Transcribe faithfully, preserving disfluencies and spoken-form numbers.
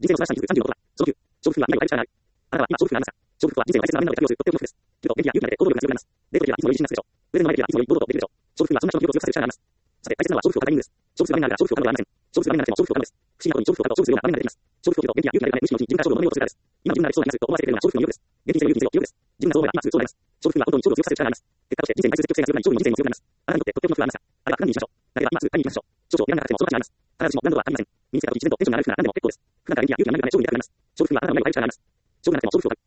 人生の素晴らしさに気づくさんじゅうのことだ。その工夫は、その工夫は未来を変える力がある。あなたは今承服不安なのか。承服は人生の大切な場面まで活用するとっても幸福です。きっと、元気や勇気まで行動力が強くなります。デートの時はいつもいい自信なすでしょう。プレゼントの前の時はいつもより堂々とできるでしょう。承服はそんな人の気を強くさせる力があります。さて、大切なのは承服を語るタイミングです。承服する場面があるから承服を語るのではありません。承服する場面がなくても承服を語るのです。不思議なことに承服を語ると勝負するような場面が出てきます。承服を言うと元気や勇気が出るため無視のうちに自分から勝負を求めようとするからです。今自分ならできそうな気がすると思わせてくれるのは承服の意欲です。元気にせよ勇気にせよ意欲です。自分がそう思えば今すぐそうなります。承服は本当に勝負を強くさせる力があります。結果として人生に対する積極性が強くなり勝負に人生も強くなります。あなたにとってとっても不安なさ。あれは何にしましょう。誰は今すぐ何にしましょう。少々やらなくてもその価値があります。必ずしも何度とは限りません。身につけたとき自然とテンションが上がる服なら何でも結構です。普段から元気や勇気がないので勝負に出たくなります。承服はあなたの未来を変える力があります。勝負なくても承服を語る。